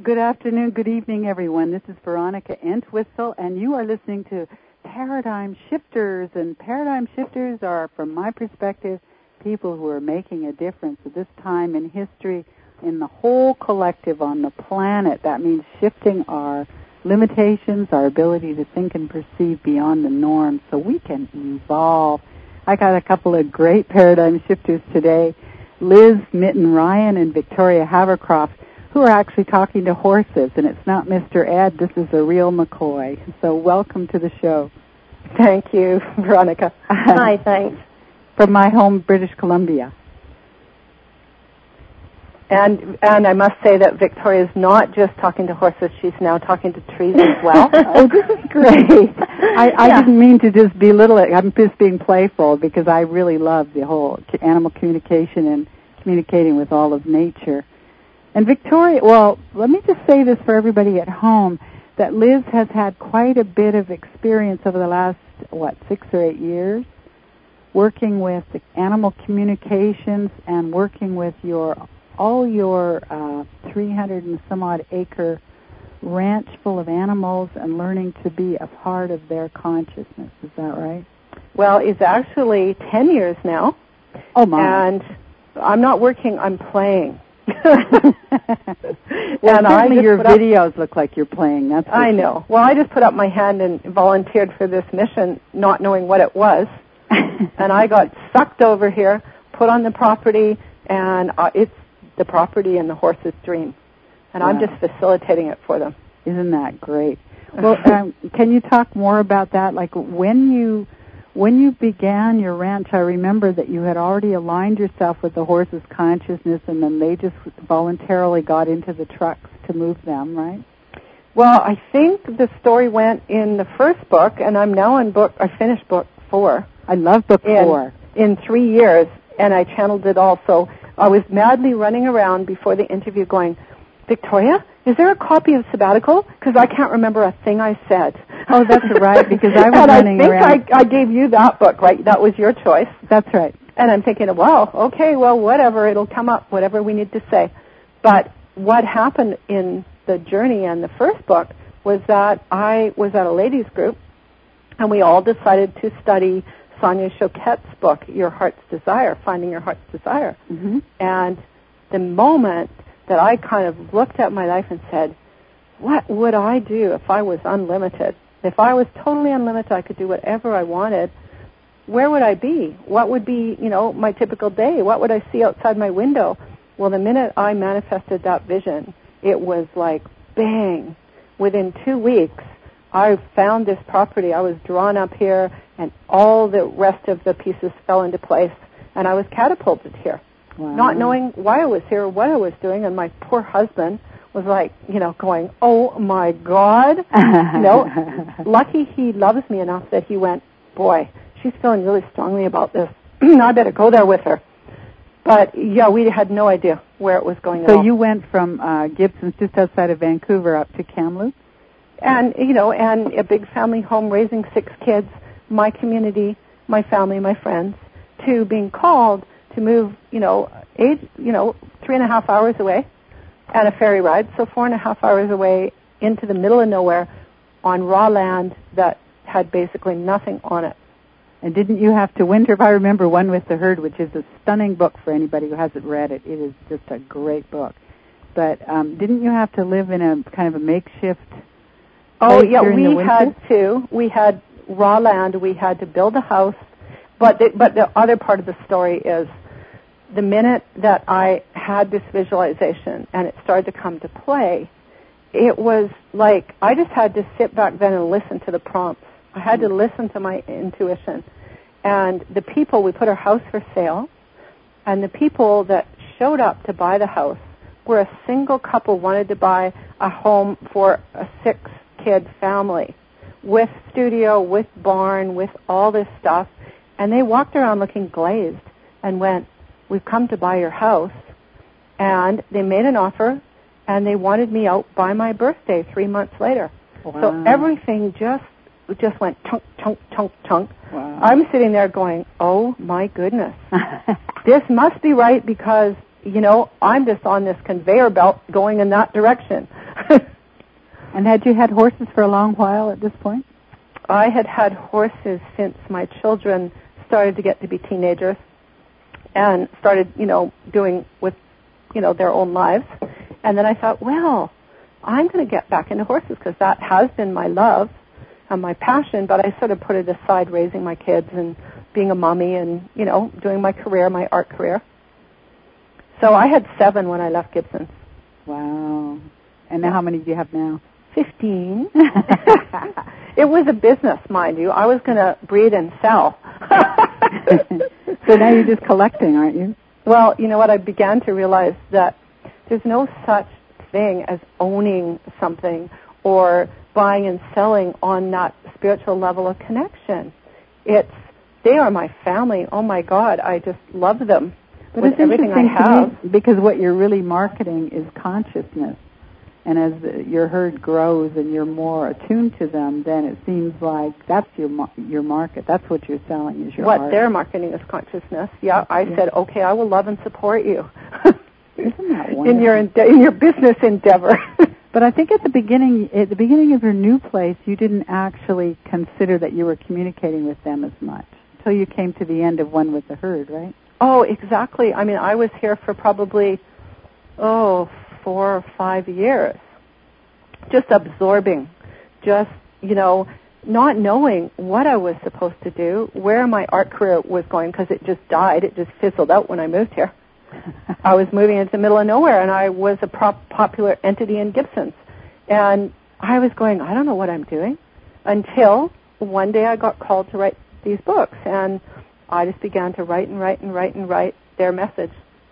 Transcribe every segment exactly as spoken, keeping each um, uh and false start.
Good afternoon, good evening, everyone. This is Veronica Entwistle, and you are listening to Paradigm Shifters. And Paradigm Shifters are, from my perspective, people who are making a difference at this time in history in the whole collective on the planet. That means shifting our limitations, our ability to think and perceive beyond the norm so we can evolve. I got a couple of great Paradigm Shifters today, Liz Mitten Ryan and Victoria Havercroft, who are actually talking to horses, and it's not Mister Ed, this is a real McCoy. So welcome to the show. Thank you, Veronica. Hi, thanks. From my home, British Columbia. And and I must say that Victoria's not just talking to horses, she's now talking to trees as well. Oh, this is great. I, I yeah. didn't mean to just belittle it. I'm just being playful because I really love the whole animal communication and communicating with all of nature. And Victoria, well, let me just say this for everybody at home, that Liz has had quite a bit of experience over the last, what, six or eight years, working with animal communications and working with your all your uh, three hundred and some odd acre ranch full of animals and learning to be a part of their consciousness. Is that right? Well, it's actually ten years now. Oh, my. And I'm not working, I'm playing. well, and I your videos up, look like you're playing. That's I sure. know. Well, I just put up my hand and volunteered for this mission, not knowing what it was, and I got sucked over here, put on the property, and uh, it's the property and the horse's dream, and wow. I'm just facilitating it for them. Isn't that great? Well, um, can you talk more about that? Like when you. When you began your ranch, I remember that you had already aligned yourself with the horse's consciousness, and then they just voluntarily got into the trucks to move them, right? Well, I think the story went in the first book, and I'm now in book, I finished book four. I love book in, four. In three years, and I channeled it all. So I was madly running around before the interview going, Victoria, is there a copy of Sabbatical? Because I can't remember a thing I said. Oh, that's right, because I was and running I think around. I, I gave you that book, right? That was your choice. That's right. And I'm thinking, well, okay, well, whatever, it'll come up, whatever we need to say. But what happened in the journey and the first book was that I was at a ladies' group, and we all decided to study Sonia Choquette's book, Your Heart's Desire, Finding Your Heart's Desire. Mm-hmm. And the moment that I kind of looked at my life and said, what would I do if I was unlimited? If I was totally unlimited, I could do whatever I wanted, where would I be? What would be, you know, my typical day? What would I see outside my window? Well, the minute I manifested that vision, it was like, bang. Within two weeks, I found this property. I was drawn up here, and all the rest of the pieces fell into place, and I was catapulted here. Wow. Not knowing why I was here or what I was doing, and my poor husband was like, you know, going, oh, my God. You know, lucky he loves me enough that he went, boy, she's feeling really strongly about this. I better go there with her. But, yeah, we had no idea where it was going at all. So you went from uh, Gibson's just outside of Vancouver up to Kamloops? And, you know, and a big family home raising six kids, my community, my family, my friends, to being called to move, you know, eight, you know, three and a half hours away and a ferry ride, so four and a half hours away into the middle of nowhere on raw land that had basically nothing on it. And didn't you have to winter? If I remember One with the Herd, which is a stunning book for anybody who hasn't read it. It is just a great book. But um, didn't you have to live in a kind of a makeshift Oh, place yeah, during the we winter? had to. We had raw land. We had to build a house. But the, but the other part of the story is the minute that I had this visualization and it started to come to play, it was like I just had to sit back then and listen to the prompts. I had to listen to my intuition. And the people, we put our house for sale, and the people that showed up to buy the house were a single couple wanted to buy a home for a six-kid family with studio, with barn, with all this stuff. And they walked around looking glazed and went, we've come to buy your house. And they made an offer, and they wanted me out by my birthday three months later. Wow. So everything just just went chunk, chunk, chunk, chunk. Wow. I'm sitting there going, oh, my goodness. This must be right because, you know, I'm just on this conveyor belt going in that direction. And had you had horses for a long while at this point? I had had horses since my children started to get to be teenagers and started, you know, doing with, you know, their own lives. And then I thought, well, I'm going to get back into horses because that has been my love and my passion, but I sort of put it aside raising my kids and being a mommy and, you know, doing my career, my art career. So I had seven when I left Gibson's. Wow. And now how many do you have now? Fifteen. It was a business, mind you. I was going to breed and sell. So now you're just collecting, aren't you? Well, you know what? I began to realize that there's no such thing as owning something or buying and selling on that spiritual level of connection. It's, they are my family. Oh my God, I just love them but with it's everything I have. Me, because what you're really marketing is consciousness. And as the, your herd grows and you're more attuned to them, then it seems like that's your your market. That's what you're selling is your What art. they're marketing is consciousness. Yeah, I yeah. said, okay, I will love and support you. Isn't that wonderful? in your in your business endeavor. But I think at the beginning, at the beginning of your new place, you didn't actually consider that you were communicating with them as much until you came to the end of One with the Herd, right? Oh, exactly. I mean, I was here for probably oh. four or five years, just absorbing, just, you know, not knowing what I was supposed to do, where my art career was going, because it just died. It just fizzled out when I moved here. I was moving into the middle of nowhere, and I was a prop- popular entity in Gibson's. And I was going, I don't know what I'm doing, until one day I got called to write these books, and I just began to write and write and write and write their message.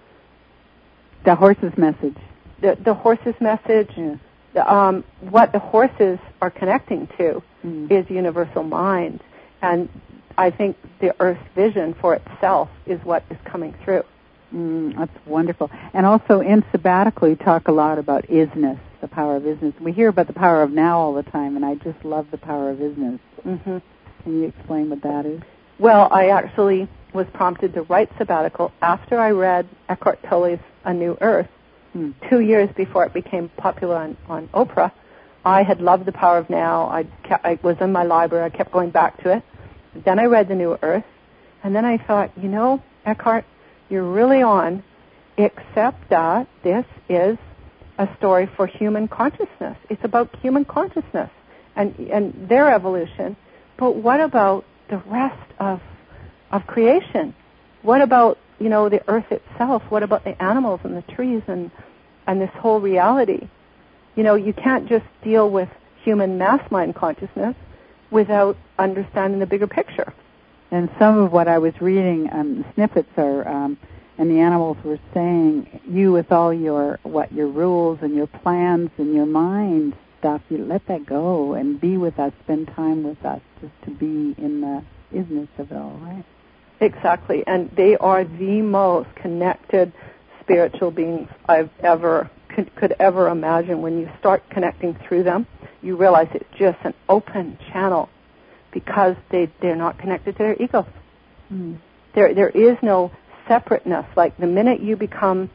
The horse's message. The, the horse's message, yeah. the, um, what the horses are connecting to mm. is universal mind. And I think the Earth's vision for itself is what is coming through. Mm, that's wonderful. And also in Sabbatical, you talk a lot about isness, the power of isness. We hear about the power of now all the time, and I just love the power of isness. Mm-hmm. Can you explain what that is? Well, I actually was prompted to write Sabbatical after I read Eckhart Tolle's A New Earth. Hmm. Two years before it became popular on, on Oprah. I had loved The Power of Now. I, kept, I was in my library. I kept going back to it. Then I read The New Earth. And then I thought, you know, Eckhart, you're really on, except that this is a story for human consciousness. It's about human consciousness and, and their evolution. But what about the rest of of creation? What about, you know, the earth itself? What about the animals and the trees and and this whole reality? You know, you can't just deal with human mass mind consciousness without understanding the bigger picture. And some of what I was reading, um, snippets are, um, and the animals were saying, you with all your, what, your rules and your plans and your mind stuff, you let that go and be with us, spend time with us, just to be in the isness of it all, right? Exactly, and they are the most connected spiritual beings I've ever could, could ever imagine. When you start connecting through them, you realize it's just an open channel because they they're not connected to their egos. Mm. There there is no separateness. Like the minute you become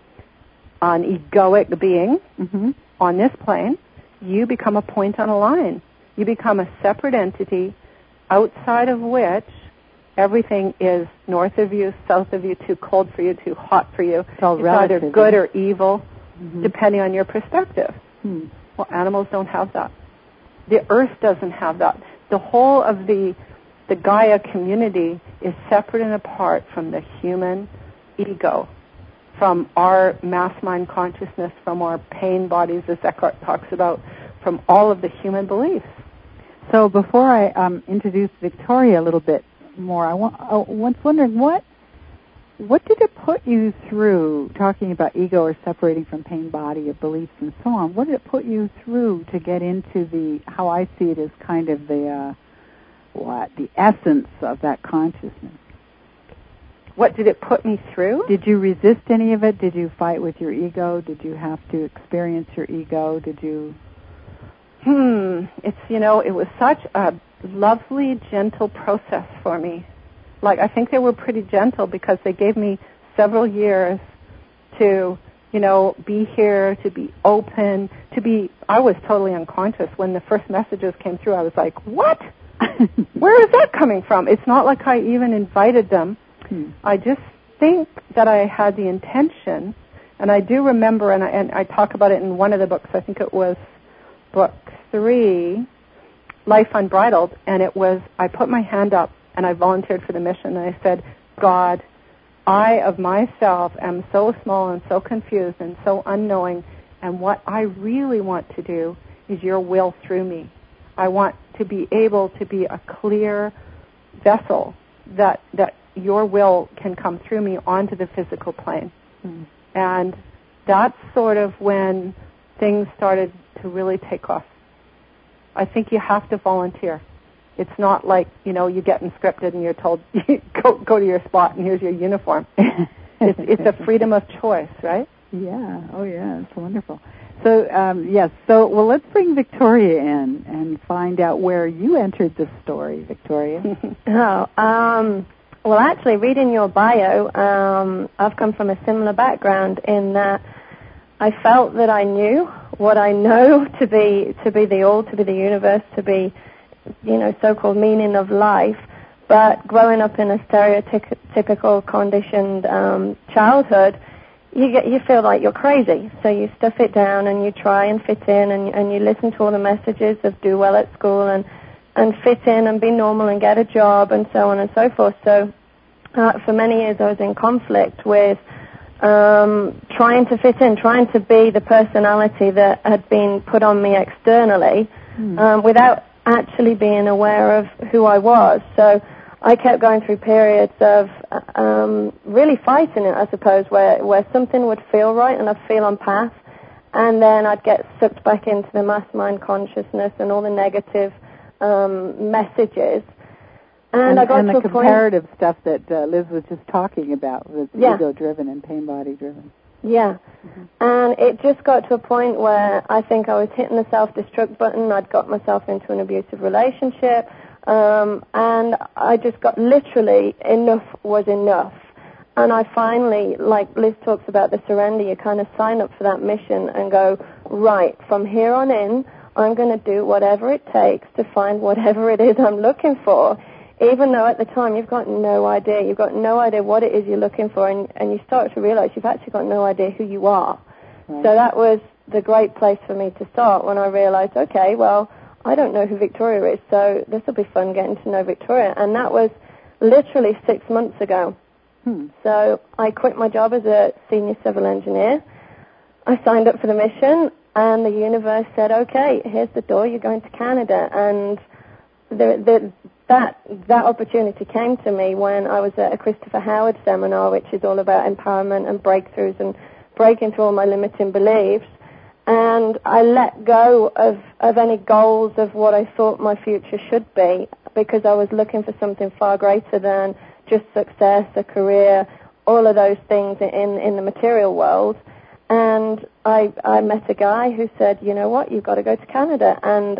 an egoic being mm-hmm. on this plane, you become a point on a line. You become a separate entity outside of which everything is north of you, south of you, too cold for you, too hot for you. It's, all it's relative, either good or evil, mm-hmm. depending on your perspective. Hmm. Well, animals don't have that. The earth doesn't have that. The whole of the the Gaia community is separate and apart from the human ego, from our mass mind consciousness, from our pain bodies, as Eckhart talks about, from all of the human beliefs. So before I um, introduce Victoria a little bit more, I, wa- I was wondering what what did it put you through, talking about ego or separating from pain body or beliefs and so on, what did it put you through to get into the, how I see it as kind of the, uh, what, the essence of that consciousness? What did it put me through? Did you resist any of it? Did you fight with your ego? Did you have to experience your ego? Did you... Hmm, it's, you know, it was such a lovely, gentle process for me. Like, I think they were pretty gentle because they gave me several years to, you know, be here, to be open, to be, I was totally unconscious. When the first messages came through, I was like, what? Where is that coming from? It's not like I even invited them. Hmm. I just think that I had the intention, and I do remember, and I, and I talk about it in one of the books, I think it was book three, Life Unbridled, and it was, I put my hand up and I volunteered for the mission, and I said, God, I of myself am so small and so confused and so unknowing, and what I really want to do is your will through me. I want to be able to be a clear vessel that that your will can come through me onto the physical plane. Mm. And that's sort of when things started to really take off. I think you have to volunteer. It's not like, you know, you get scripted and you're told, go go to your spot and here's your uniform. it's, it's a freedom of choice, right? Yeah. Oh, yeah. It's wonderful. So, um, yes. So, well, let's bring Victoria in and find out where you entered this story, Victoria. oh, um, well, actually, reading your bio, um, I've come from a similar background in that I felt that I knew what I know to be to be the all, to be the universe, to be, you know, so-called meaning of life. But growing up in a stereotypical, conditioned um, childhood, you get you feel like you're crazy. So you stuff it down and you try and fit in, and and you listen to all the messages of do well at school and and fit in and be normal and get a job and so on and so forth. So uh, for many years I was in conflict with um, trying to fit in, trying to be the personality that had been put on me externally mm. um, without actually being aware of who I was. So I kept going through periods of um, really fighting it, I suppose, where, where something would feel right and I'd feel on path, and then I'd get sucked back into the mastermind consciousness and all the negative um, messages. And, and I got and to the a comparative point, stuff that uh, Liz was just talking about, was yeah. ego-driven and pain-body-driven. Yeah. Mm-hmm. And it just got to a point where I think I was hitting the self-destruct button. I'd got myself into an abusive relationship. Um, and I just got literally enough was enough. And I finally, like Liz talks about the surrender, you kind of sign up for that mission and go, right, from here on in, I'm going to do whatever it takes to find whatever it is I'm looking for. Even though at the time you've got no idea, you've got no idea what it is you're looking for, and, and you start to realize you've actually got no idea who you are. Right. So that was the great place for me to start when I realized, okay, well, I don't know who Victoria is, so this will be fun getting to know Victoria. And that was literally six months ago. Hmm. So I quit my job as a senior civil engineer. I signed up for the mission, and the universe said, okay, here's the door, you're going to Canada. And the, the, that that opportunity came to me when I was at a Christopher Howard seminar, which is all about empowerment and breakthroughs and breaking through all my limiting beliefs. And I let go of, of any goals of what I thought my future should be, because I was looking for something far greater than just success, a career, all of those things in, in the material world. And I, I met a guy who said, you know what, you've got to go to Canada. And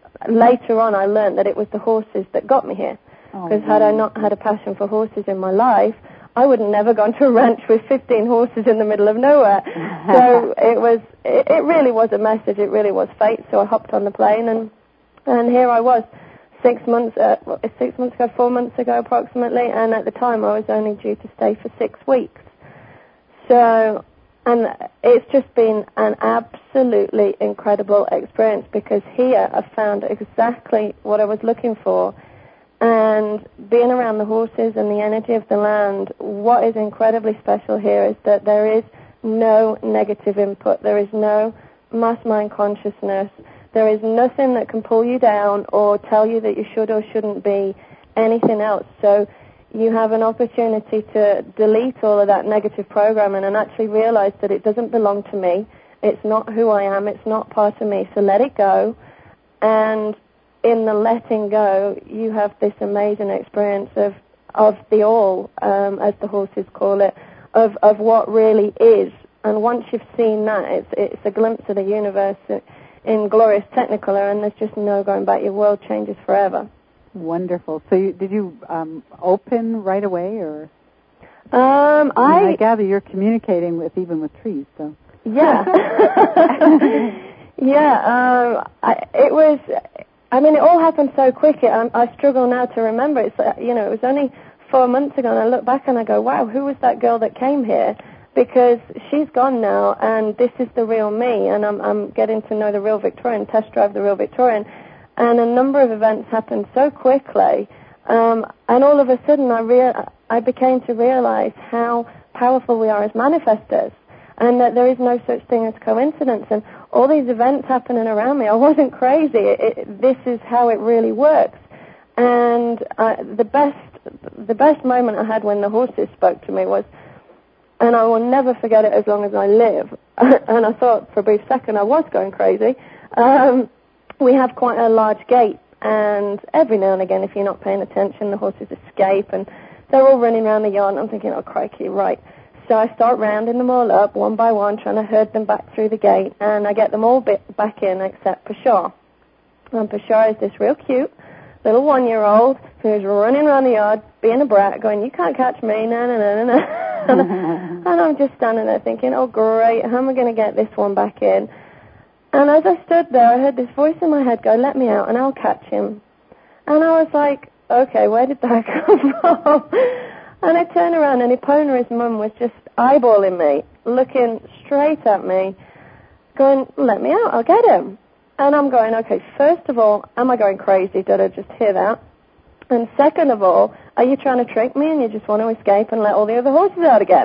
later on I learned that it was the horses that got me here. Because oh, had I not had a passion for horses in my life, I would have never gone to a ranch with fifteen horses in the middle of nowhere. So it was, it, it really was a message. It really was fate. So I hopped on the plane, and and here I was, six months, uh, six months ago, four months ago approximately. And at the time, I was only due to stay for six weeks. So, and it's just been an absolutely incredible experience, because here I found exactly what I was looking for. And being around the horses and the energy of the land, what is incredibly special here is that there is no negative input. There is no mass mind consciousness. There is nothing that can pull you down or tell you that you should or shouldn't be anything else. So you have an opportunity to delete all of that negative programming and actually realize that it doesn't belong to me. It's not who I am. It's not part of me. So let it go. And in the letting go, you have this amazing experience of of the all, um, as the horses call it, of, of what really is. And once you've seen that, it's it's a glimpse of the universe in glorious technicolor, and there's just no going back. Your world changes forever. Wonderful. So you, did you um, open right away, or? Um, I, I, mean, I gather you're communicating with even with trees, so. Yeah. yeah, um, I, it was, I mean, it all happened so quick, it, I, I struggle now to remember. It's, uh, you know, it was only four months ago, and I look back and I go, wow, who was that girl that came here? Because she's gone now, and this is the real me, and I'm, I'm getting to know the real Victorian, test drive the real Victorian, and a number of events happened so quickly, um, and all of a sudden I, rea- I became to realize how powerful we are as manifestors, and that there is no such thing as coincidence, and all these events happening around me, I wasn't crazy. It, it, this is how it really works. And uh, the best the best moment I had when the horses spoke to me was, and I will never forget it as long as I live, and I thought for a brief second I was going crazy. Um, we have quite a large gate, and every now and again, if you're not paying attention, the horses escape, and they're all running around the yard, and I'm thinking, oh, crikey, right. So I start rounding them all up, one by one, trying to herd them back through the gate, and I get them all bit back in except Pashar. And Pashar is this real cute little one-year-old who's running around the yard, being a brat, going, you can't catch me, no, no, no, no, no. And I'm just standing there thinking, oh, great, how am I going to get this one back in? And as I stood there, I heard this voice in my head go, let me out and I'll catch him. And I was like, okay, where did that come from? And I turned around, and Epona, his mum, was just eyeballing me, looking straight at me, going, let me out, I'll get him. And I'm going, okay, first of all, am I going crazy? Did I just hear that? And second of all, are you trying to trick me and you just want to escape and let all the other horses out again?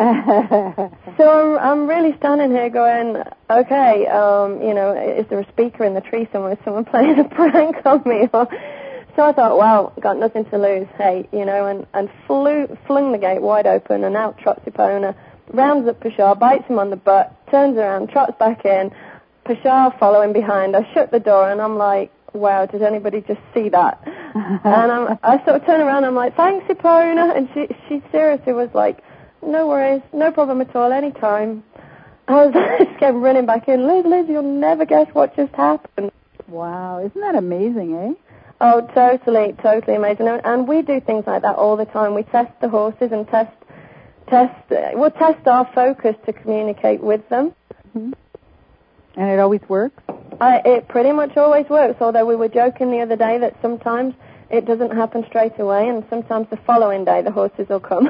So I'm, I'm really standing here going, okay, um, you know, is there a speaker in the tree somewhere? Is someone playing a prank on me? So I thought, wow, got nothing to lose, hey, you know, and, and flew, flung the gate wide open, and out trots Epona, rounds up Pashar, bites him on the butt, turns around, trots back in, Pashar following behind. I shut the door, and I'm like, wow, did anybody just see that? And I'm, I sort of turn around, and I'm like, thanks, Epona, and she, she seriously was like, no worries, no problem at all, any time. I was just came running back in, Liz, Liz, you'll never guess what just happened. Wow, isn't that amazing, eh? Oh, totally, totally amazing. And we do things like that all the time. We test the horses and test, test, we'll test our focus to communicate with them. Mm-hmm. And it always works? I, it pretty much always works, although we were joking the other day that sometimes it doesn't happen straight away, and sometimes the following day the horses will come.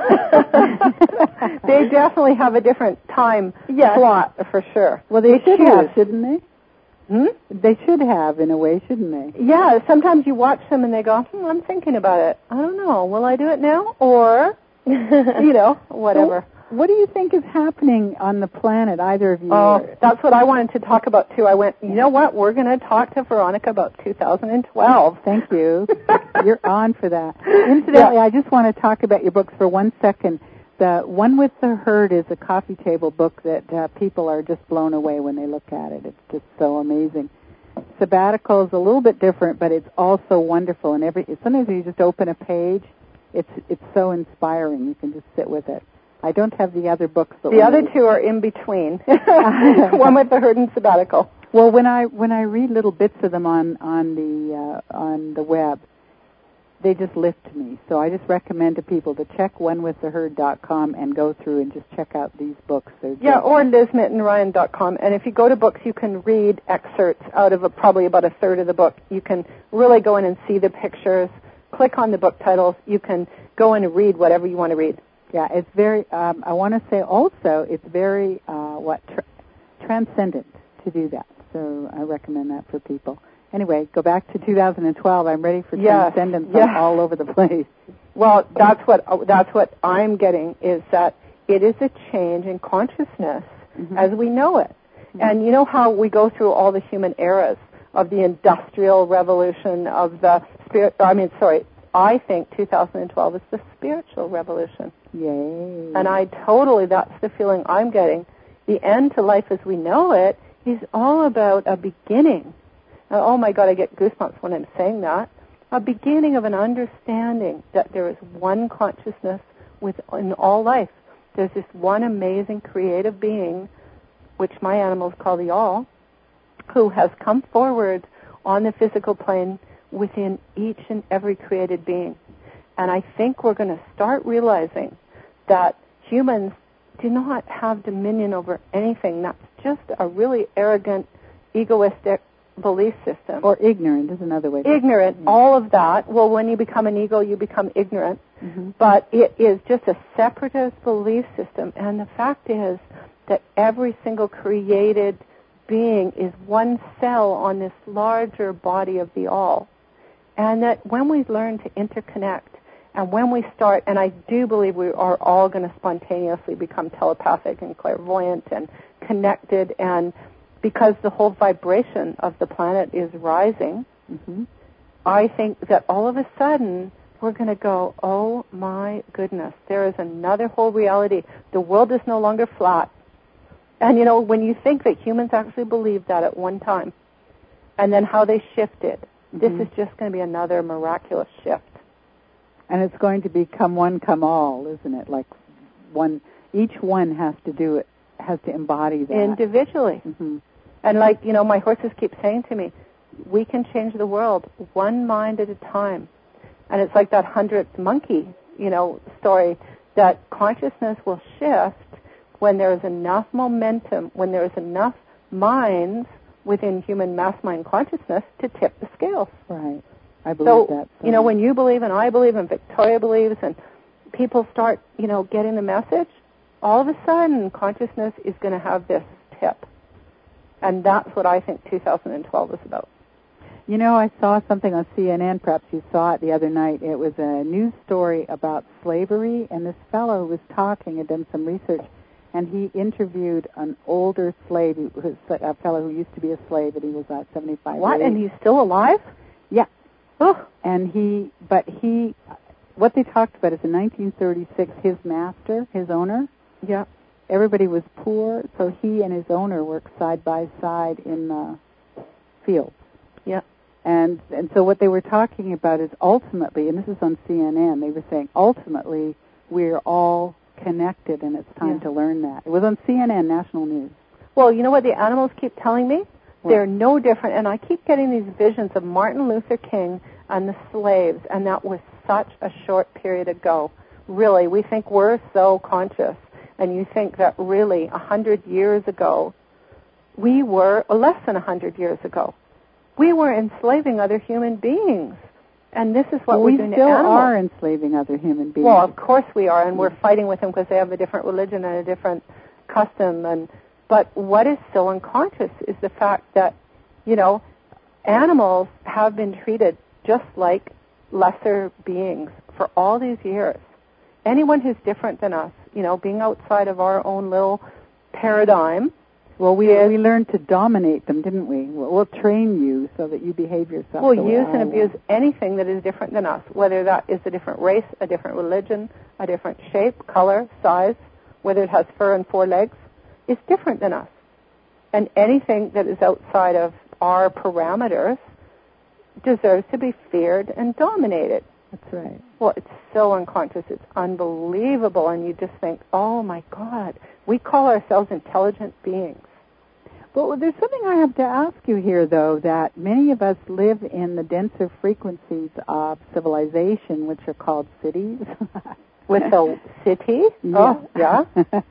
They definitely have a different time yes. slot, for sure. Well, they should have, shouldn't they? Hmm? They should have, in a way, shouldn't they? Yeah, sometimes you watch them and they go, hmm, I'm thinking about it. I don't know. Will I do it now? Or, you know, whatever. So, what do you think is happening on the planet, either of you? Oh, that's what I wanted to talk about, too. I went, you know what? We're going to talk to Veronica about two thousand twelve. Thank you. You're on for that. Incidentally, yeah. I just want to talk about your books for one second. The One with the Herd is a coffee table book that uh, people are just blown away when they look at it. It's just so amazing. Sabbatical is a little bit different, but it's also wonderful. And every sometimes you just open a page, it's it's so inspiring. You can just sit with it. I don't have the other books. But the other two are in between. One with the Herd and Sabbatical. Well, when I when I read little bits of them on on the uh, on the web, they just lift me. So I just recommend to people to check one with the herd dot com and go through and just check out these books. They're yeah, or Liz Mitten Ryan dot com. And if you go to books, you can read excerpts out of a, probably about a third of the book. You can really go in and see the pictures, click on the book titles. You can go in and read whatever you want to read. Yeah, it's very, um, I want to say also, it's very, uh, what, tra- transcendent to do that. So I recommend that for people. Anyway, go back to two thousand twelve. I'm ready for yes, transcendence yes. all over the place. Well, that's what that's what I'm getting, is that it is a change in consciousness mm-hmm. as we know it. Mm-hmm. And you know how we go through all the human eras of the Industrial Revolution, of the spirit, I mean, sorry, I think two thousand twelve is the spiritual revolution. Yay. And I totally, that's the feeling I'm getting. The end to life as we know it is all about a beginning. Oh, my God, I get goosebumps when I'm saying that. A beginning of an understanding that there is one consciousness within all life. There's this one amazing creative being, which my animals call the All, who has come forward on the physical plane within each and every created being. And I think we're going to start realizing that humans do not have dominion over anything. That's just a really arrogant, egoistic belief system. Or ignorant is another way. Ignorant, yeah. all of that. Well, when you become an ego, you become ignorant. Mm-hmm. But it is just a separatist belief system. And the fact is that every single created being is one cell on this larger body of the all. And that when we learn to interconnect, and when we start, and I do believe we are all going to spontaneously become telepathic and clairvoyant and connected, and because the whole vibration of the planet is rising, mm-hmm. I think that all of a sudden we're going to go, oh my goodness, there is another whole reality. The world is no longer flat. And you know, when you think that humans actually believed that at one time, and then how they shifted, mm-hmm. this is just going to be another miraculous shift. And it's going to become one come all, isn't it? Like one, each one has to do it, has to embody that. Individually. Mm-hmm. And like, you know, my horses keep saying to me, we can change the world one mind at a time. And it's like that hundredth monkey, you know, story, that consciousness will shift when there is enough momentum, when there is enough minds within human mass mind consciousness to tip the scales. Right. I believe so, that. So, you know, when you believe and I believe and Victoria believes and people start, you know, getting the message, all of a sudden consciousness is going to have this tip. And that's what I think two thousand twelve is about. You know, I saw something on C N N, perhaps you saw it the other night. It was a news story about slavery, and this fellow was talking, had done some research, and he interviewed an older slave, who was a fellow who used to be a slave, and he was uh, seventy-five. What, and he's still alive? Yeah. Oh. And he, but he, what they talked about is in nineteen thirty-six, his master, his owner, yeah, everybody was poor, so he and his owner worked side by side in the fields. Yeah. And and so what they were talking about is ultimately, and this is on C N N, they were saying ultimately we're all connected and it's time yeah. to learn that. It was on C N N, national news. Well, you know what the animals keep telling me? What? They're no different. And I keep getting these visions of Martin Luther King and the slaves, and that was such a short period ago. Really, we think we're so conscious, and you think that really a hundred years ago, we were, or less than a hundred years ago, we were enslaving other human beings. And this is what well, we're we doing to still animals. are enslaving other human beings. Well, of course we are, and we're fighting with them because they have a different religion and a different custom. And but what is so unconscious is the fact that, you know, animals have been treated just like lesser beings for all these years. Anyone who's different than us, you know, being outside of our own little paradigm. Well, we is, we learned to dominate them, didn't we? We'll, we'll train you so that you behave yourself. We'll the way use I and abuse want. anything that is different than us, whether that is a different race, a different religion, a different shape, color, size, whether it has fur and four legs. It's different than us. And anything that is outside of our parameters deserves to be feared and dominated. That's right. Well, it's so unconscious. It's unbelievable. And you just think, oh, my God, we call ourselves intelligent beings. Well, there's something I have to ask you here, though, that many of us live in the denser frequencies of civilization, which are called cities. With a city? Yeah. Oh, yeah.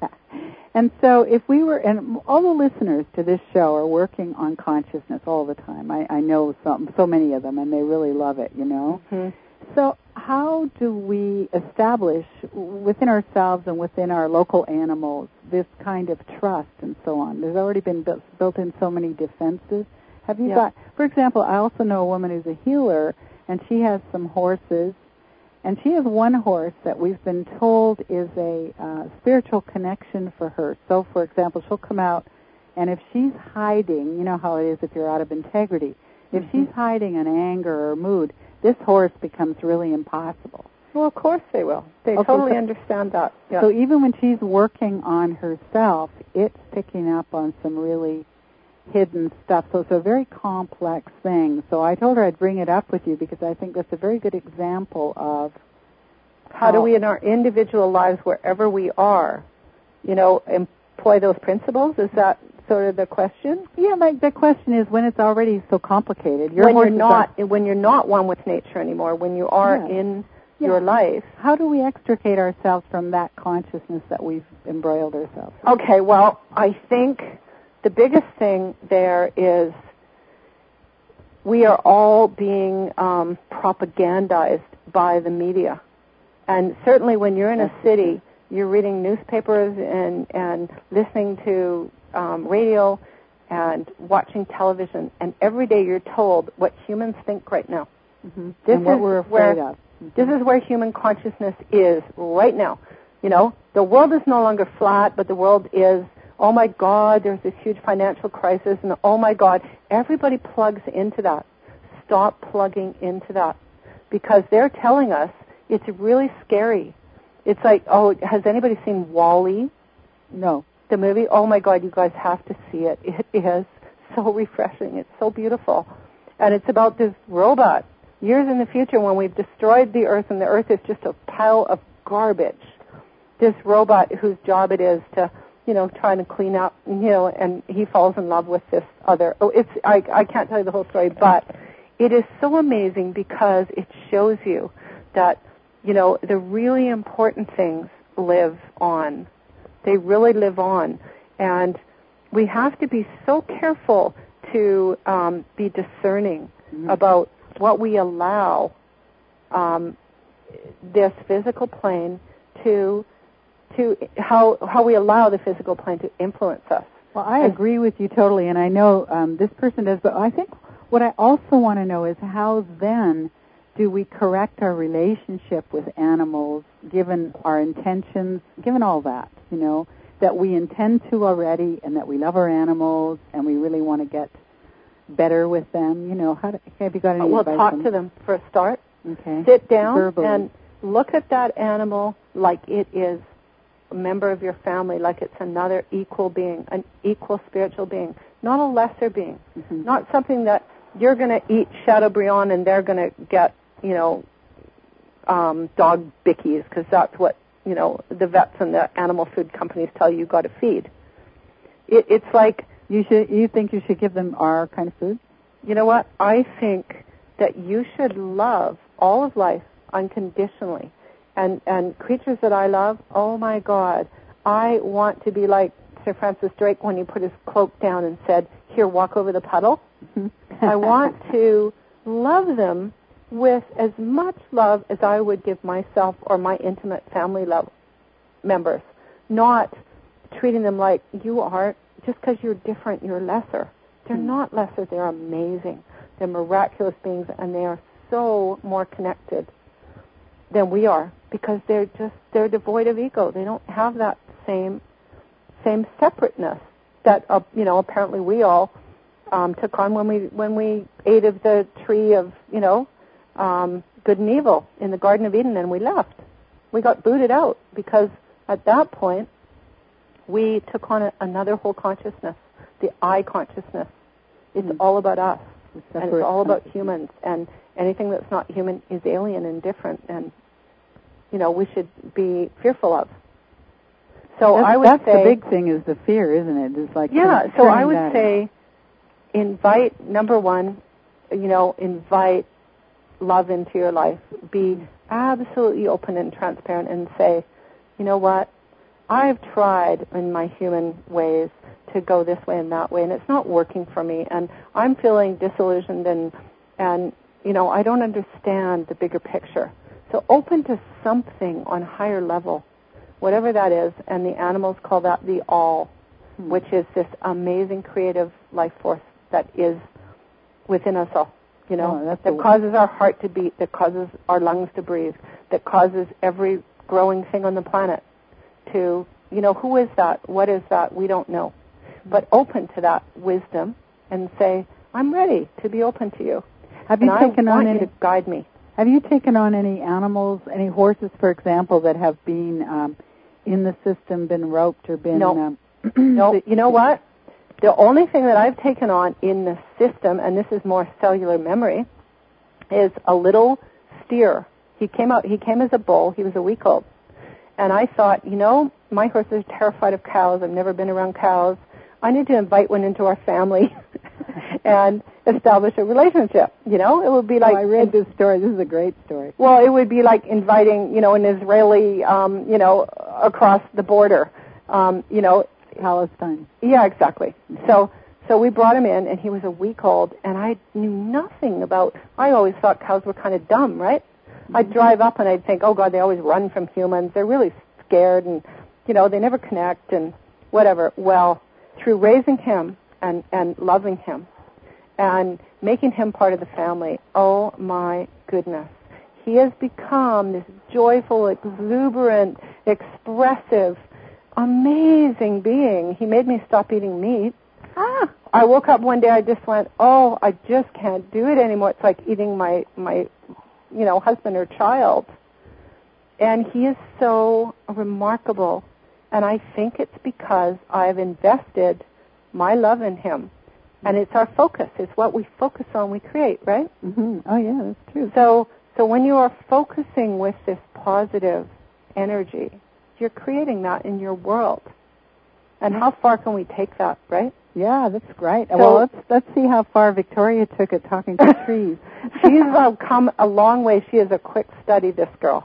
And so if we were, and all the listeners to this show are working on consciousness all the time. I, I know some, so many of them, and they really love it, you know. Mm-hmm. So how do we establish within ourselves and within our local animals this kind of trust and so on? There's already been built, built in so many defenses. Have you yeah. got, for example, I also know a woman who's a healer, and she has some horses, and she has one horse that we've been told is a uh, spiritual connection for her. So, for example, she'll come out, and if she's hiding, you know how it is if you're out of integrity, if mm-hmm. she's hiding an anger or mood, this horse becomes really impossible. Well, of course they will. They okay, totally so, understand that. Yeah. So even when she's working on herself, it's picking up on some really hidden stuff. So it's a very complex thing. So I told her I'd bring it up with you because I think that's a very good example of how, how do we in our individual lives, wherever we are, you know, employ those principles? Is that sort of the question? Yeah, like the question is when it's already so complicated. Your when horse you're not, when you're not one with nature anymore, when you are yeah. in yeah. your life. How do we extricate ourselves from that consciousness that we've embroiled ourselves in? Okay, well, I think the biggest thing there is we are all being um, propagandized by the media. And certainly when you're in a city, you're reading newspapers and, and listening to um, radio and watching television, and every day you're told what humans think right now. Mm-hmm. This and what is we're afraid where, of. Mm-hmm. This is where human consciousness is right now. You know, the world is no longer flat, but the world is, oh my God, there's this huge financial crisis, and oh my God, everybody plugs into that. Stop plugging into that, because they're telling us it's really scary. It's like, oh, has anybody seen WALL-E? No. The movie? Oh my God, you guys have to see it. It is so refreshing. It's so beautiful. And it's about this robot. Years in the future, when we've destroyed the earth and the earth is just a pile of garbage, this robot whose job it is to, you know, try to clean up, you know, and he falls in love with this other. Oh, it's I, I can't tell you the whole story, but it is so amazing because it shows you that, you know, the really important things live on. They really live on. And we have to be so careful to um, be discerning mm-hmm. about what we allow um, this physical plane to, to how how we allow the physical plane to influence us. Well, I agree with you totally, and I know um, this person does, but I think what I also want to know is how then do we correct our relationship with animals, given our intentions, given all that, you know, that we intend to already, and that we love our animals, and we really want to get better with them, you know, how do, have you got any well, advice? Well, talk on to them for a start. Okay. Sit down Verbally. and look at that animal like it is a member of your family, like it's another equal being, an equal spiritual being, not a lesser being, mm-hmm. not something that you're going to eat Chateaubriand and they're going to get, you know, um, dog bickies, because that's what, you know, the vets and the animal food companies tell you you've got to feed. It, it's like... You should. You think you should give them our kind of food? You know what? I think that you should love all of life unconditionally. And, and creatures that I love, oh my God, I want to be like Sir Francis Drake when he put his cloak down and said, here, walk over the puddle. I want to love them with as much love as I would give myself or my intimate family love members, not treating them like you are, just because you're different, you're lesser. They're mm. not lesser. They're amazing. They're miraculous beings, and they are so more connected than we are, because they're just, they're devoid of ego. They don't have that same same separateness that, uh, you know, apparently we all um, took on when we when we ate of the tree of, you know, um, good and evil in the Garden of Eden, and we left. We got booted out because at that point we took on a, another whole consciousness, the I consciousness. It's mm. all about us, and it's all about humans, and anything that's not human is alien and different, and, you know, we should be fearful of. So that's, I would that's say... the big thing is the fear, isn't it? It's like yeah, so I would say in. invite, number one, you know, invite love into your life. Be absolutely open and transparent and say, you know what, I've tried in my human ways to go this way and that way, and it's not working for me, and I'm feeling disillusioned, and, and you know, I don't understand the bigger picture. So open to something on a higher level, whatever that is, and the animals call that the all, hmm. which is this amazing creative life force that is within us all, you know, oh, that causes our heart to beat, that causes our lungs to breathe, that causes every growing thing on the planet to, you know, who is that? What is that? We don't know. But open to that wisdom and say, I'm ready to be open to you. Have you and taken I want on you any, to guide me. Have you taken on any animals, any horses, for example, that have been um, in the system, been roped or been... No. Um, no. You know what? The only thing that I've taken on in the system, and this is more cellular memory, is a little steer. He came out. He came as a bull. He was a week old. And I thought, you know, my horse is terrified of cows. I've never been around cows. I need to invite one into our family. And establish a relationship. You know, it would be like... Oh, I read this story. This is a great story. Well, it would be like inviting, you know, an Israeli, um, you know, across the border, um, you know. Palestine. Yeah, exactly. Mm-hmm. So so we brought him in, and he was a week old, and I knew nothing about... I always thought cows were kind of dumb, right? Mm-hmm. I'd drive up, and I'd think, oh, God, they always run from humans. They're really scared, and, you know, they never connect, and whatever. Well, through raising him and, and loving him and making him part of the family, oh, my goodness. He has become this joyful, exuberant, expressive, amazing being. He made me stop eating meat. Ah! I woke up one day, I just went, oh, I just can't do it anymore. It's like eating my, my, you know, husband or child. And he is so remarkable. And I think it's because I've invested my love in him. And it's our focus. It's what we focus on, we create, right? Mm-hmm. Oh, yeah, that's true. So, so when you are focusing with this positive energy, you're creating that in your world. And how far can we take that, right? Yeah, that's great. So, well, let's let's see how far Victoria took it talking to trees. She's uh, come a long way. She is a quick study, this girl.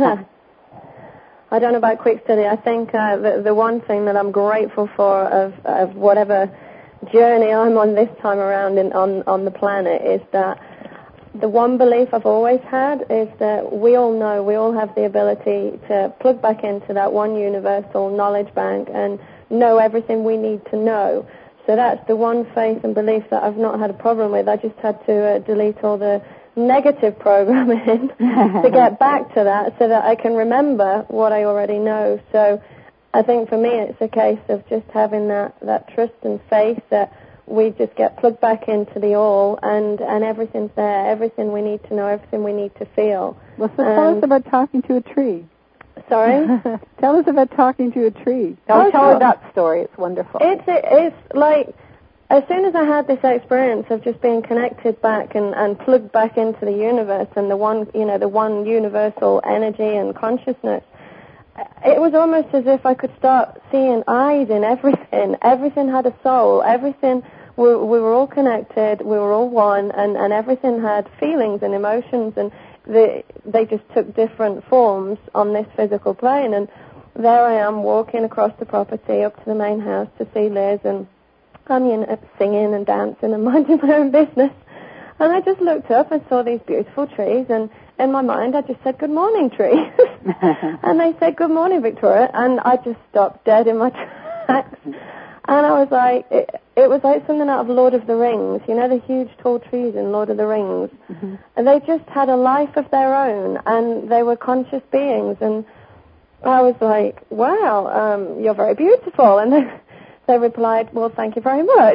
I don't know about quick study. I think uh, the, the one thing that I'm grateful for of, of whatever journey I'm on this time around in, on, on the planet is that the one belief I've always had is that we all know, we all have the ability to plug back into that one universal knowledge bank and know everything we need to know. So that's the one faith and belief that I've not had a problem with. I just had to uh, delete all the negative programming to get back to that so that I can remember what I already know. So I think for me it's a case of just having that, that trust and faith that we just get plugged back into the all and, and everything's there, everything we need to know, everything we need to feel. Well, so tell um, us about talking to a tree. Sorry? Tell us about talking to a tree. I'll oh, tell her that story. It's wonderful. It's, it's like, as soon as I had this experience of just being connected back and, and plugged back into the universe and the one, you know, the one universal energy and consciousness, it was almost as if I could start seeing eyes in everything. Everything had a soul. Everything, we, we were all connected. We were all one, and, and everything had feelings and emotions, and the, they just took different forms on this physical plane. And there I am walking across the property up to the main house to see Liz, and I'm, you know, singing and dancing and minding my own business. And I just looked up and saw these beautiful trees, and in my mind I just said, good morning, trees. And they said, good morning, Victoria. And I just stopped dead in my tracks. And I was like, it, it was like something out of Lord of the Rings. You know, the huge tall trees in Lord of the Rings. Mm-hmm. And they just had a life of their own, and they were conscious beings. And I was like, wow, um, you're very beautiful. And they, they replied, well, thank you very much.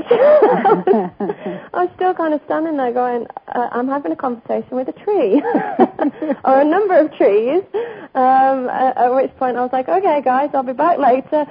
I was still kind of standing there going, uh, I'm having a conversation with a tree. Or a number of trees. Um, at, at which point I was like, okay, guys, I'll be back later.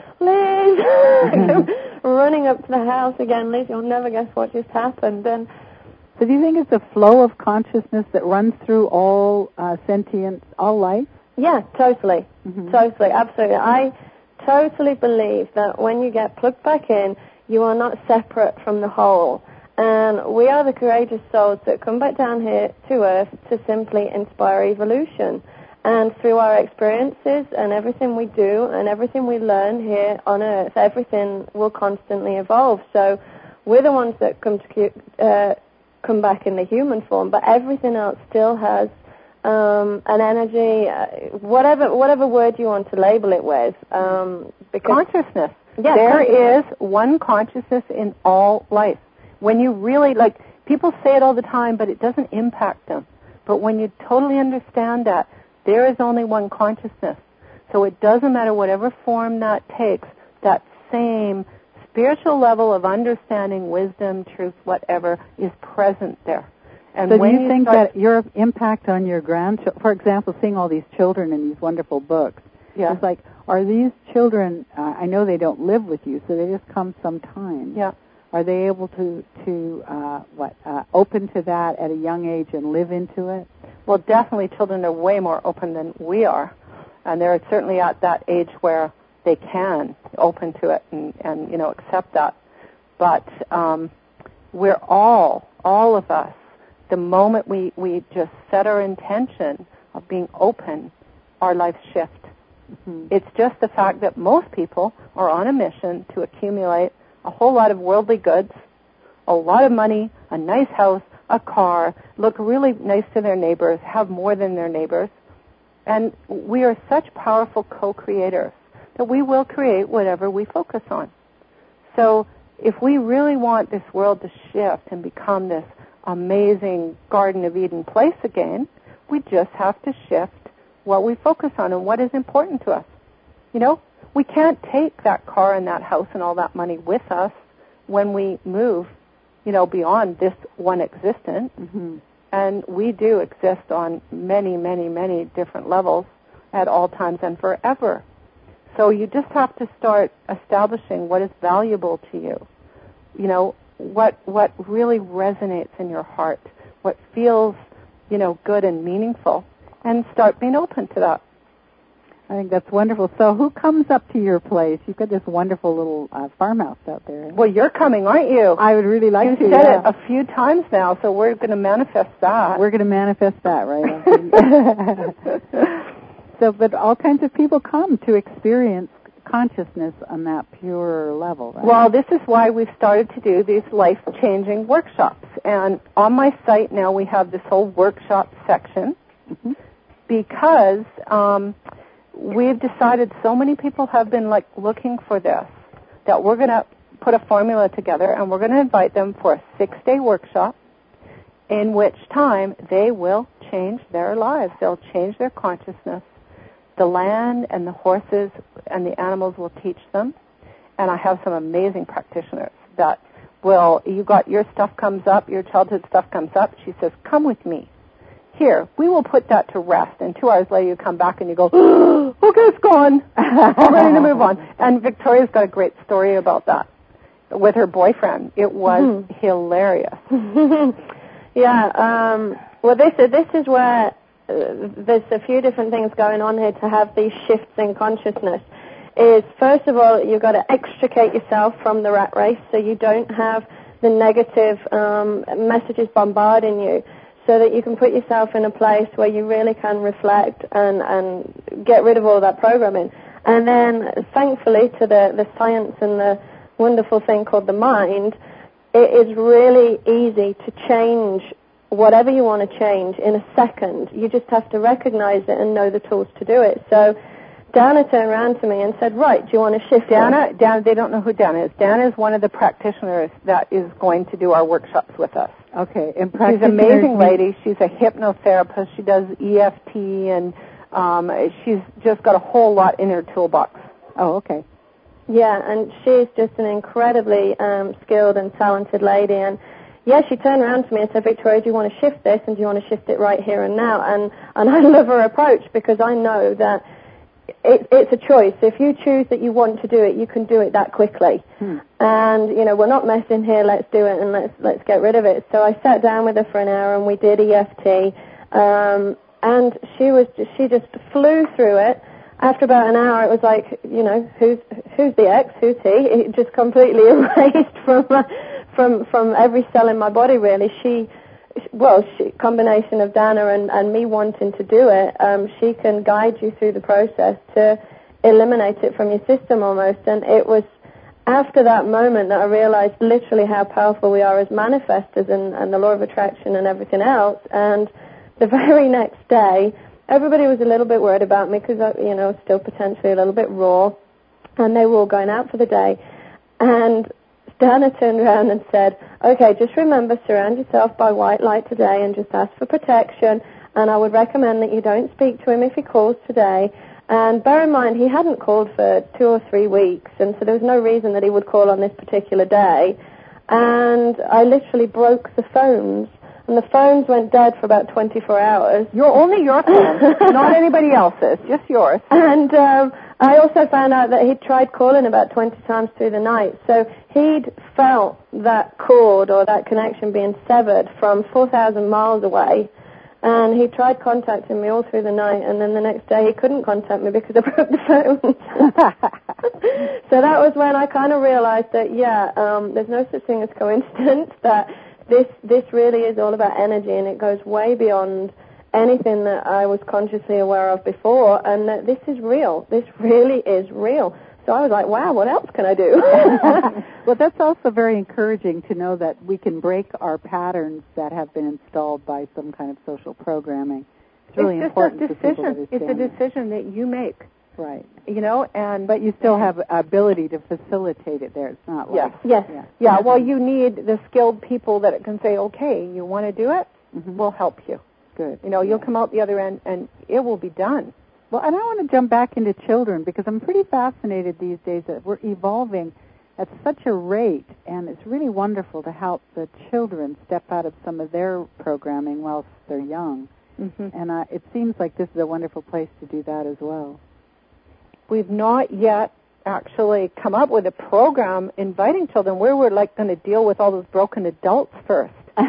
Liz! Running up to the house again. Liz, you'll never guess what just happened. And so do you think it's a flow of consciousness that runs through all uh, sentience, all life? Yeah, totally. Mm-hmm. Totally, absolutely. I totally believe that when you get plugged back in, you are not separate from the whole. And we are the courageous souls that come back down here to Earth to simply inspire evolution. And through our experiences and everything we do and everything we learn here on Earth, everything will constantly evolve. So we're the ones that come to uh, come back in the human form, but everything else still has um, an energy, uh, whatever whatever word you want to label it with. Um, because consciousness. Yeah, there consciousness. is one consciousness in all life. When you really, like, people say it all the time, but it doesn't impact them. But when you totally understand that, there is only one consciousness. So it doesn't matter whatever form that takes, that same spiritual level of understanding, wisdom, truth, whatever, is present there. And so do you, you think that your impact on your grandchildren, for example, seeing all these children in these wonderful books, yeah. it's like, are these children, uh, I know they don't live with you, so they just come sometimes. Yeah. Are they able to, to uh, what, uh, open to that at a young age and live into it? Well, definitely children are way more open than we are. And they're certainly at that age where they can open to it and, and you know, accept that. But um, we're all, all of us, the moment we, we just set our intention of being open, our lives shift. Mm-hmm. It's just the fact that most people are on a mission to accumulate a whole lot of worldly goods, a lot of money, a nice house, a car, look really nice to their neighbors, have more than their neighbors. And we are such powerful co-creators that we will create whatever we focus on. So if we really want this world to shift and become this amazing Garden of Eden place again, we just have to shift what we focus on and what is important to us. You know, we can't take that car and that house and all that money with us when we move, you know, beyond this one existence. Mm-hmm. And we do exist on many, many, many different levels at all times and forever. So you just have to start establishing what is valuable to you. You know, what what really resonates in your heart, what feels, you know, good and meaningful, and start being open to that. I think that's wonderful. So who comes up to your place? You've got this wonderful little uh, farmhouse out there. Well, you're coming, aren't you? I would really like You've to. You've said yeah. it a few times now, so we're going to manifest that. We're going to manifest that, right? So, but all kinds of people come to experience consciousness on that pure level, right? Well, this is why we've started to do these life-changing workshops. And on my site now we have this whole workshop section mm-hmm. because um, we've decided so many people have been like looking for this that we're going to put a formula together and we're going to invite them for a six-day workshop in which time they will change their lives. They'll change their consciousness. The land and the horses and the animals will teach them. And I have some amazing practitioners that will, you got your stuff comes up, your childhood stuff comes up. She says, come with me. Here, we will put that to rest. And two hours later you come back and you go, oh, okay, it's gone. I'm ready to move on. And Victoria's got a great story about that with her boyfriend. It was mm-hmm. hilarious. yeah, um, well, this, this is where... Uh, there's a few different things going on here to have these shifts in consciousness. Is first of all, you've got to extricate yourself from the rat race so you don't have the negative um, messages bombarding you, so that you can put yourself in a place where you really can reflect and, and get rid of all that programming. And then, thankfully, to the, the science and the wonderful thing called the mind, it is really easy to change whatever you want to change in a second. You just have to recognize it and know the tools to do it. So Dana turned around to me and said, right, do you want to shift Dana, Dana, they don't know who Dana is. Dana is one of the practitioners that is going to do our workshops with us. Okay. And she's an amazing lady. She's a hypnotherapist. She does E F T, and um, she's just got a whole lot in her toolbox. Oh, okay. Yeah, and she's just an incredibly um, skilled and talented lady. And yeah, she turned around to me and said, Victoria, do you want to shift this, and do you want to shift it right here and now? And and I love her approach because I know that it, it's a choice. If you choose that you want to do it, you can do it that quickly. Hmm. And, you know, we're not messing here, let's do it and let's let's get rid of it. So I sat down with her for an hour and we did E F T. Um, and she was she just flew through it. After about an hour, it was like, you know, who's who's the X, who's he? It just completely erased from my... From from every cell in my body, really. She, well, she, combination of Dana and, and me wanting to do it, um, she can guide you through the process to eliminate it from your system almost. And it was after that moment that I realized literally how powerful we are as manifestors and, and the law of attraction and everything else. And the very next day, everybody was a little bit worried about me because, you know, still potentially a little bit raw. And they were all going out for the day. And Dana turned around and said, okay, just remember, surround yourself by white light today and just ask for protection. And I would recommend that you don't speak to him if he calls today. And bear in mind, he hadn't called for two or three weeks, and so there was no reason that he would call on this particular day. And I literally broke the phones. And the phones went dead for about twenty-four hours. You're only your phone, not anybody else's, just yours. And um, I also found out that he'd tried calling about twenty times through the night. So he'd felt that cord or that connection being severed from four thousand miles away. And he tried contacting me all through the night, and then the next day he couldn't contact me because I broke the phone. So that was when I kind of realized that, yeah, um, there's no such thing as coincidence, that this this really is all about energy, and it goes way beyond anything that I was consciously aware of before, and that this is real. This really is real. So I was like, wow, what else can I do? Well, that's also very encouraging to know that we can break our patterns that have been installed by some kind of social programming. It's really it's important just a for people to decision. It's a understand decision that you make. Right. You know, and but you still have ability to facilitate it there. It's not like... Yes. Yes. Yeah. Yeah, well, you need the skilled people that can say, okay, you want to do it? Mm-hmm. We'll help you. Good. You know, yeah. you'll come out the other end, and it will be done. Well, and I want to jump back into children, because I'm pretty fascinated these days that we're evolving at such a rate, and it's really wonderful to help the children step out of some of their programming whilst they're young. Mm-hmm. And uh, it seems like this is a wonderful place to do that as well. We've not yet actually come up with a program inviting children where we're like going to deal with all those broken adults first.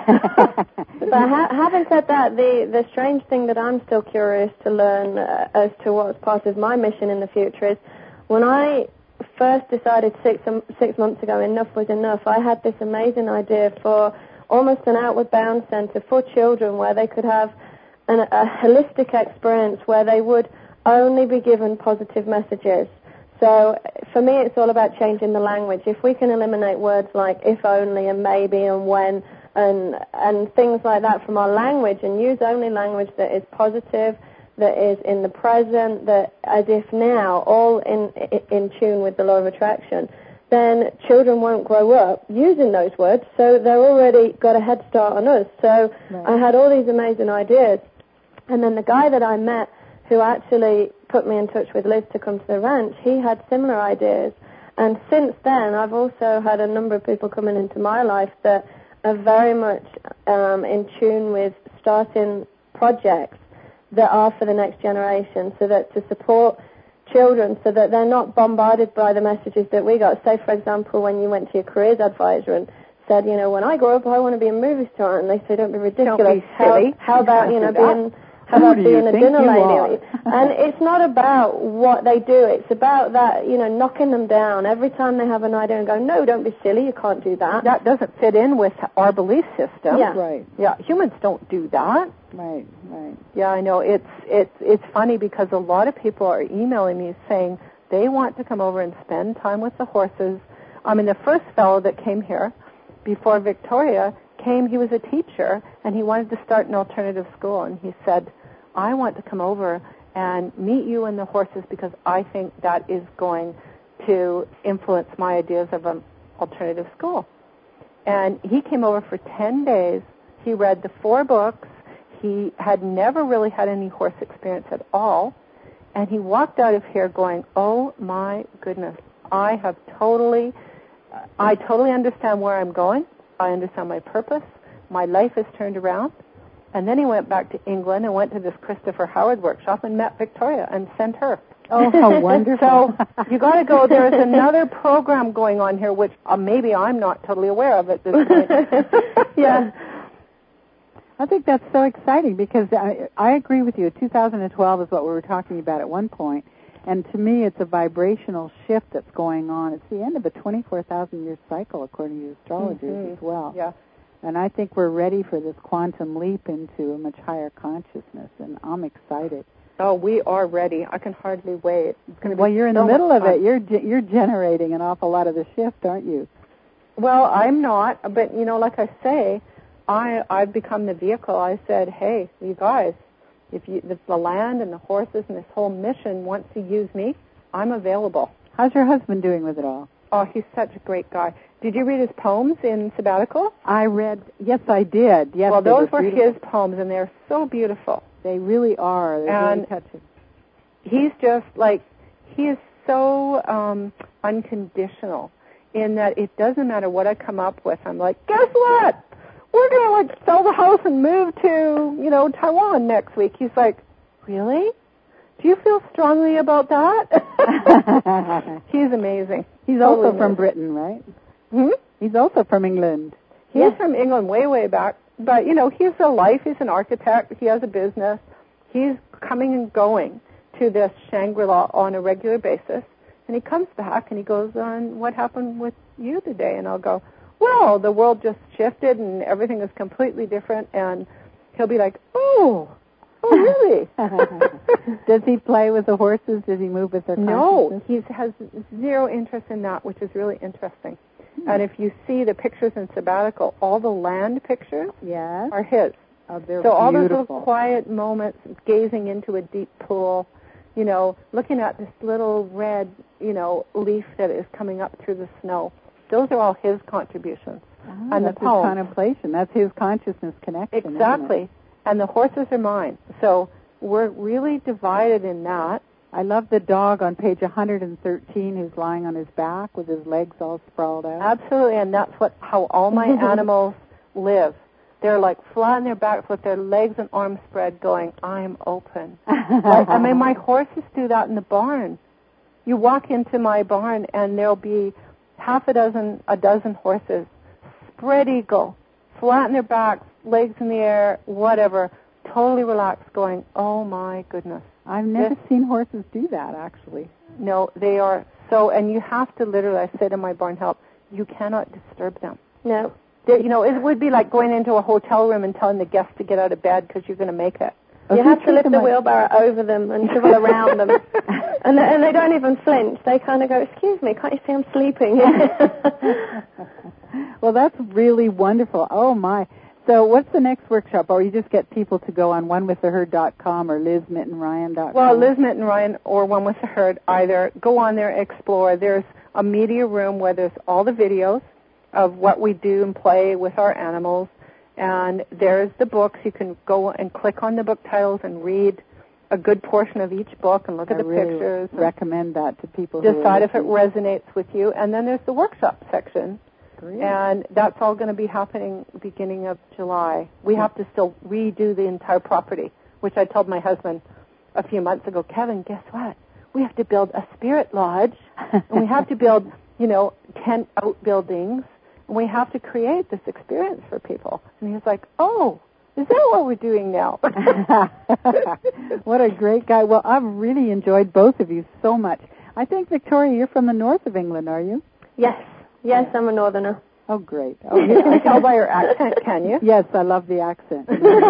But ha- having said that, the, the strange thing that I'm still curious to learn uh, as to what's part of my mission in the future is, when I first decided six um, six months ago enough was enough, I had this amazing idea for almost an outward bound center for children where they could have an, a holistic experience where they would only be given positive messages. So for me, it's all about changing the language. If we can eliminate words like if only and maybe and when and and things like that from our language, and use only language that is positive, that is in the present, that as if now, all in in tune with the law of attraction, then children won't grow up using those words, so they're already got a head start on us. So right. I had all these amazing ideas, and then the guy that I met who actually put me in touch with Liz to come to the ranch, he had similar ideas. And since then, I've also had a number of people coming into my life that are very much um, in tune with starting projects that are for the next generation, so that to support children so that they're not bombarded by the messages that we got. Say, for example, when you went to your careers advisor and said, you know, when I grow up, I want to be a movie star, and they say, don't be ridiculous. Don't be silly. How, how about, you know, being... How about being a dinner lady? And it's not about what they do. It's about that, you know, knocking them down every time they have an idea and go, no, don't be silly, you can't do that. That doesn't fit in with our belief system. Yeah. Right. Yeah, humans don't do that. Right, right. Yeah, I know. It's it's it's funny because a lot of people are emailing me saying they want to come over and spend time with the horses. I mean, the first fellow that came here before Victoria came, he was a teacher, and he wanted to start an alternative school, and he said, I want to come over and meet you and the horses because I think that is going to influence my ideas of an alternative school. And he came over for ten days. He read the four books. He had never really had any horse experience at all. And he walked out of here going, oh, my goodness, I have totally, I totally understand where I'm going. I understand my purpose. My life has turned around. And then he went back to England and went to this Christopher Howard workshop and met Victoria and sent her. Oh, how wonderful. So you got to go. There's another program going on here, which uh, maybe I'm not totally aware of at this point. Yeah. I think that's so exciting because I, I agree with you. two thousand twelve is what we were talking about at one point. And to me, it's a vibrational shift that's going on. It's the end of a twenty-four thousand year cycle, according to astrologers mm-hmm. as well. Yeah. And I think we're ready for this quantum leap into a much higher consciousness, and I'm excited. Oh, we are ready. I can hardly wait. It's going to be well, you're in so the middle of fun. it. You're ge- you're generating an awful lot of the shift, aren't you? Well, I'm not, but, you know, like I say, I, I've become the vehicle. I said, hey, you guys, if, you, if the land and the horses and this whole mission wants to use me, I'm available. How's your husband doing with it all? Oh, he's such a great guy. Did you read his poems in sabbatical? I read, yes, I did. Yes, well, those were, were his poems, and they're so beautiful. They really are. They're and really touching. He's just like, he is so um, unconditional in that it doesn't matter what I come up with. I'm like, guess what? We're going to like sell the house and move to, you know, Taiwan next week. He's like, really? Do you feel strongly about that? He's amazing. He's totally also from amazing. Britain, right? Hmm? He's also from England. He's yes. from England way, way back. but, you know, he's a life. He's an architect. He has a business. He's coming and going to this Shangri-La on a regular basis. And he comes back and he goes on, what happened with you today? And I'll go, well, the world just shifted and everything is completely different. And he'll be like, oh, oh, really? Does he play with the horses? Does he move with their consciousness? No, he has zero interest in that, which is really interesting. Hmm. And if you see the pictures in Sabbatical, all the land pictures yes. are his. Oh, they're so all beautiful. those little quiet moments, gazing into a deep pool, you know, looking at this little red, you know, leaf that is coming up through the snow. Those are all his contributions. Oh, and that's the poems. His contemplation. That's his consciousness connection. Exactly. And the horses are mine. So we're really divided in that. I love the dog on page one hundred thirteen who's lying on his back with his legs all sprawled out. Absolutely, and that's what how all my animals live. They're like flat on their backs with their legs and arms spread going, I'm open. Like, I mean, my horses do that in the barn. You walk into my barn and there'll be half a dozen, a dozen horses, spread eagle, flat on their backs, legs in the air, whatever, totally relaxed going, oh my goodness. I've never this, seen horses do that, actually. No, they are so, and you have to literally, I say to my barn help, you cannot disturb them. No. They, you know, it would be like going into a hotel room and telling the guests to get out of bed because you're going to make it. You have to lift the wheelbarrow over them and shovel around them. And they, and they don't even flinch. They kind of go, excuse me, can't you see I'm sleeping? Well, that's really wonderful. Oh, my. So what's the next workshop? Or you just get people to go on one with the herd dot com or Liz Mitten Ryan dot com? Well, Liz Mitten Ryan or One with the Herd, either go on there, explore. There's a media room where there's all the videos of what we do and play with our animals. And there's the books. You can go and click on the book titles and read a good portion of each book and look I at the really pictures. recommend that to people who decide are if it resonates with you. And then there's the workshop section. Great. And that's all going to be happening beginning of July. We have to still redo the entire property, which I told my husband a few months ago, Kevin, guess what? We have to build a spirit lodge, and we have to build, you know, tent outbuildings, and we have to create this experience for people. And he was like, oh, is that what we're doing now? What a great guy. Well, I've really enjoyed both of you so much. I think, Victoria, you're from the north of England, are you? Yes. Yes, I'm a northerner. Oh, great. Oh, you can tell by your accent, can you? Yes, I love the accent.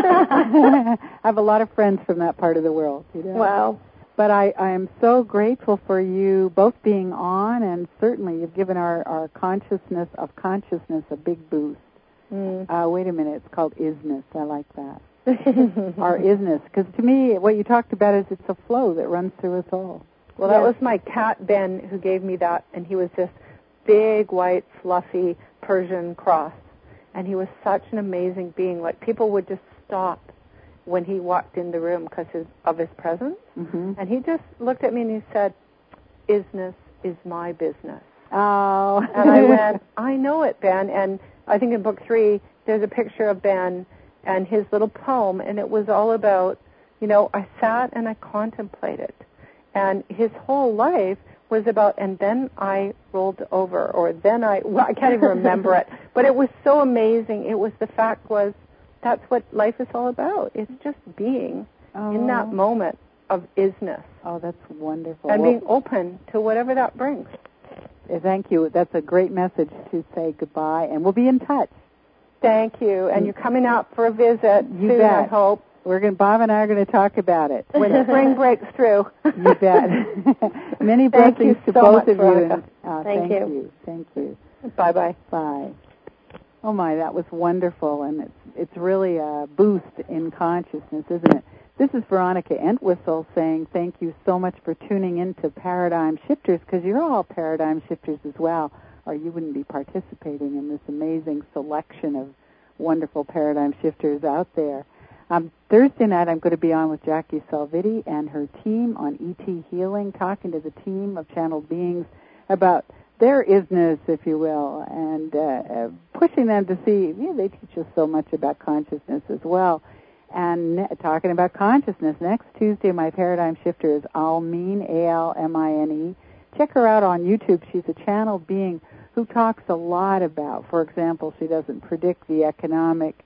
I have a lot of friends from that part of the world. You know? Wow. But I, I am so grateful for you both being on, and certainly you've given our, our consciousness of consciousness a big boost. Mm. Uh, wait a minute, it's called isness. I like that. Our isness. Because to me, what you talked about is it's a flow that runs through us all. Well, that yes. was my cat, Ben, who gave me that, and he was this big, white, fluffy Persian cross. And he was such an amazing being. Like, people would just stop when he walked in the room because of his presence. Mm-hmm. And he just looked at me and he said, isness is my business. Oh. And I went, I know it, Ben. And I think in book three, there's a picture of Ben and his little poem, and it was all about, you know, I sat and I contemplated. And his whole life was about, and then I rolled over, or then I, well, I can't even remember it. But it was so amazing. It was, the fact was, that's what life is all about. It's just being oh. in that moment of isness. Oh, that's wonderful. And well, being open to whatever that brings. Thank you. That's a great message to say goodbye, and we'll be in touch. Thank you. And you're coming out for a visit you soon, bet. I hope. We're going. Bob and I are going to talk about it when spring breaks through. You bet. Many blessings to so both of Veronica. you. Uh, thank, thank you. you. Thank you. Bye bye. Bye. Oh my, that was wonderful, and it's it's really a boost in consciousness, isn't it? This is Veronica Entwistle saying thank you so much for tuning in to Paradigm Shifters, because you're all paradigm shifters as well, or you wouldn't be participating in this amazing selection of wonderful paradigm shifters out there. Um, Thursday night I'm going to be on with Jackie Salviti and her team on E T Healing, talking to the team of channeled beings about their isness, if you will, and uh, uh, pushing them to see, you know, they teach us so much about consciousness as well. And ne- talking about consciousness, next Tuesday my paradigm shifter is Almeen, A L M I N E. Check her out on YouTube. She's a channeled being who talks a lot about, for example, she doesn't predict the economic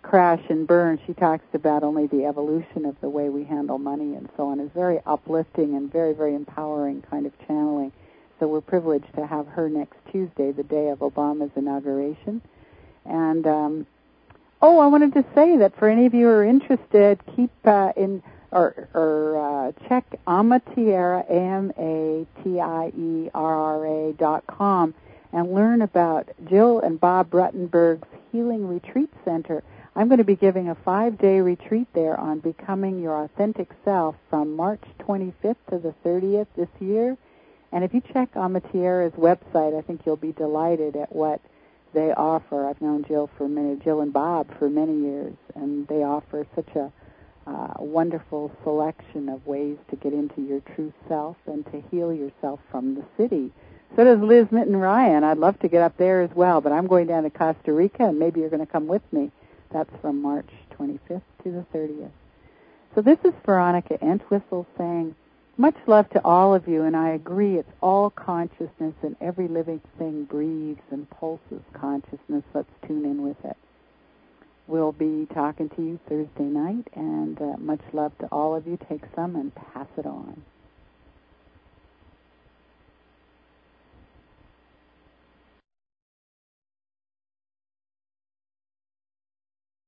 Crash and Burn, she talks about only the evolution of the way we handle money and so on. It's very uplifting and very, very empowering kind of channeling. So we're privileged to have her next Tuesday, the day of Obama's inauguration. And, um, oh, I wanted to say that for any of you who are interested, keep uh, in, or, or uh, check Amatierra, A M A T I E R R A dot com, and learn about Jill and Bob Ruttenberg's Healing Retreat Center. I'm going to be giving a five-day retreat there on becoming your authentic self from March twenty-fifth to the thirtieth this year. And if you check Amatierra's website, I think you'll be delighted at what they offer. I've known Jill for many, Jill and Bob for many years, and they offer such a uh, wonderful selection of ways to get into your true self and to heal yourself from the city. So does Liz Mitten-Ryan. I'd love to get up there as well, but I'm going down to Costa Rica, and maybe you're going to come with me. That's from March twenty-fifth to the thirtieth. So this is Veronica Entwistle saying, much love to all of you, and I agree, it's all consciousness, and every living thing breathes and pulses consciousness. Let's tune in with it. We'll be talking to you Thursday night, and uh, much love to all of you. Take some and pass it on.